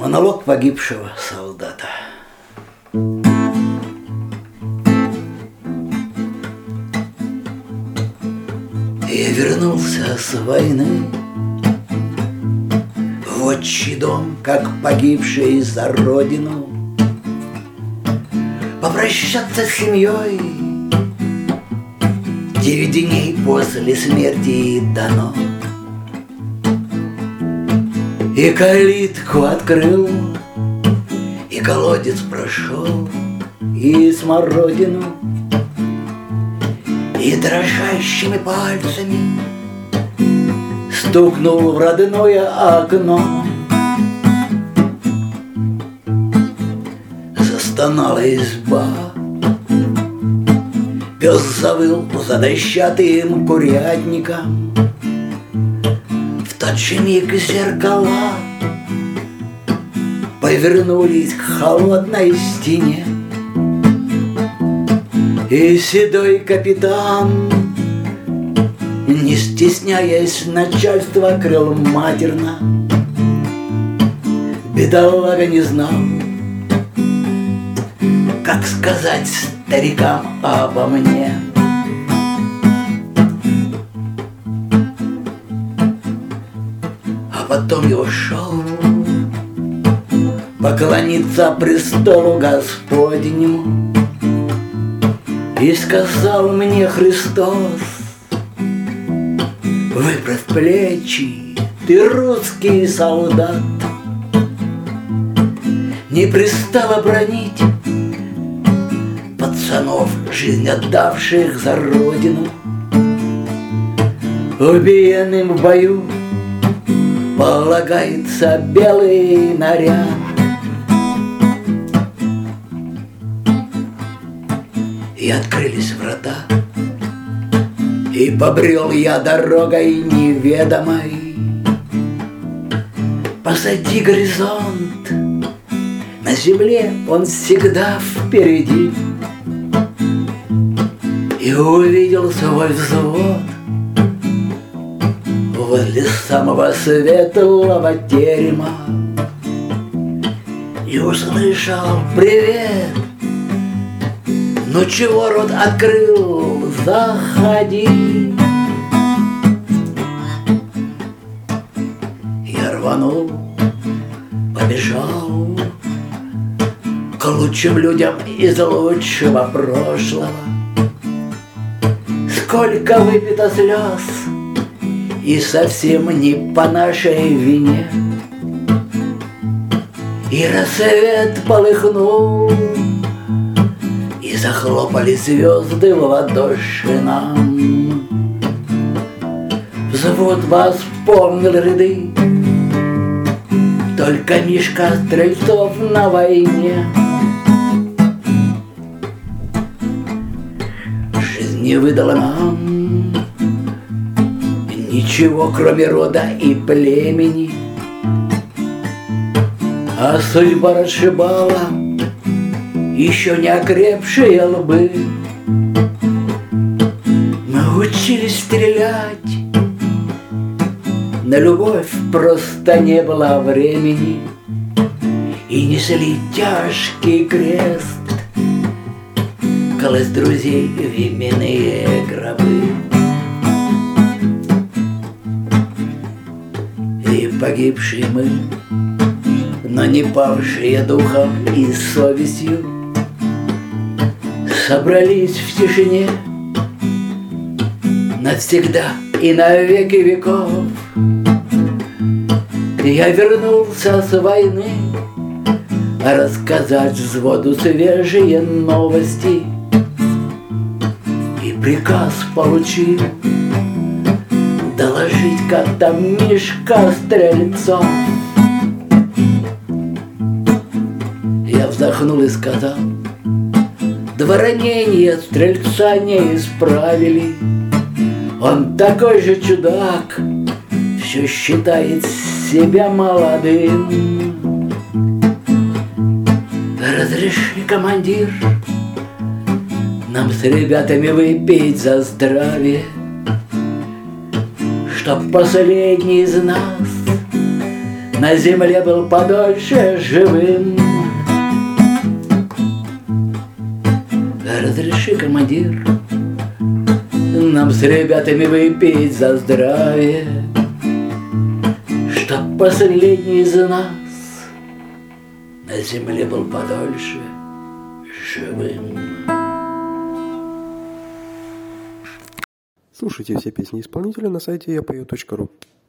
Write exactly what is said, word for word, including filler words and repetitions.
Монолог погибшего солдата. Я вернулся с войны в отчий дом, как погибший за родину, попрощаться с семьей. Девять дней после смерти дано. И калитку открыл, и колодец прошел, и смородину, и дрожащими пальцами стукнул в родное окно. Застонала изба, пес завыл за дощатым курятником. В тот же миг зеркала повернулись к холодной стене, и седой капитан, не стесняясь начальства, крыл матерно. Бедолага не знал, как сказать старикам обо мне. А потом я ушел поклониться престолу Господнему, и сказал мне Христос: выправь плечи, ты русский солдат. Не пристало бранить пацанов, жизнь отдавших за родину. Убиенным в бою полагается белый наряд. И открылись врата, и побрел я дорогой неведомой. Позади горизонт, на земле он всегда впереди. И увидел свой взвод возле самого светлого терема. И услышал: привет, ну чего рот открыл, заходи. Я рванул, побежал к лучшим людям из лучшего прошлого. Сколько выпито слез, и совсем не по нашей вине. И рассвет полыхнул, и захлопали звезды в ладоши нам. Взвод восполнил ряды, только Мишка Стрельцов на войне. Жизнь не выдала нам ничего, кроме рода и племени, а судьба расшибала еще не окрепшие лбы. Мы учились стрелять, на любовь просто не было времени, и несли тяжкий крест, колось друзей в именные гробы. И погибшие мы, но не павшие духом и совестью, собрались в тишине навсегда и на веки веков. Я вернулся с войны рассказать взводу свежие новости, и приказ получил доложить, как там Мишка Стрельцов. Я вздохнул и сказал: два ранения Стрельца не исправили. Он такой же чудак, все считает себя молодым. Разреши, командир, нам с ребятами выпить за здравие, чтоб последний из нас на земле был подольше живым. Разреши, командир, нам с ребятами выпить за здравие, чтоб последний из нас на земле был подольше живым. Слушайте все песни исполнителя на сайте я пою точка ру.